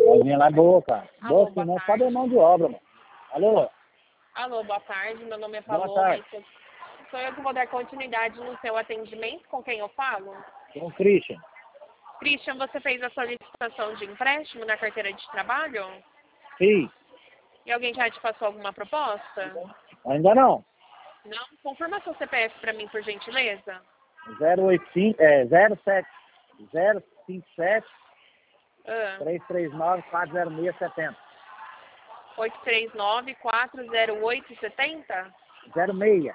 Coisinha lá é boa, cara. Alô, Boa, boa senão tarde. só de mão de obra, mano. Alô? Alô, boa tarde. Meu nome é Boa Paloma. tarde. Sou eu que vou dar continuidade no seu atendimento. Com quem eu falo? Com o Christian. Christian, você fez a solicitação de empréstimo na carteira de trabalho? Sim. E alguém já te passou alguma proposta? Ainda não. Não? Confirma seu CPF para mim, por gentileza. 085, 07, 057, Ah, 339, 40670. 839-408-70? 06.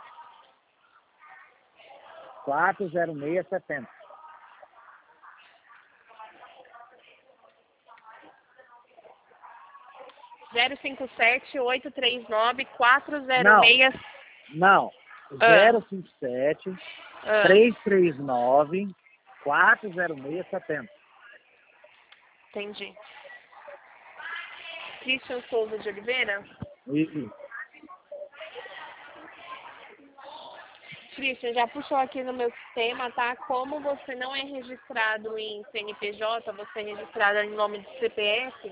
40670. Zero cinco sete oito três nove quatro zero Não. seis. Não. Ah. 057 Ah, 339 40670. entendi. Christian Souza de Oliveira? Isso. Christian, já puxou aqui no meu sistema, tá? Como você não é registrado em CNPJ, você é registrado em nome de CPF,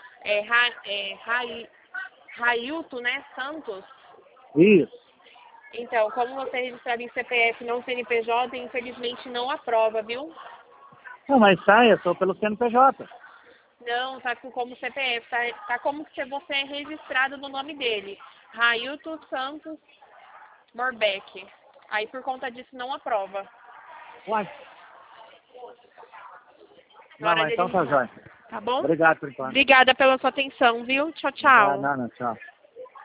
Railton, né, Santos. Isso. Então, como você é registrado em CPF, não CNPJ, infelizmente não aprova, viu? Não, mas saia só pelo CNPJ. Não, tá como CPF, tá como se você é registrado no nome dele. Railton Santos Morbeck. Aí, por conta disso, não aprova. Uai. Na Não, hora mas então dele... tá jóia. Tá bom? Obrigado por enquanto. Obrigada pela sua atenção, viu? Tchau, tchau. Não, tchau.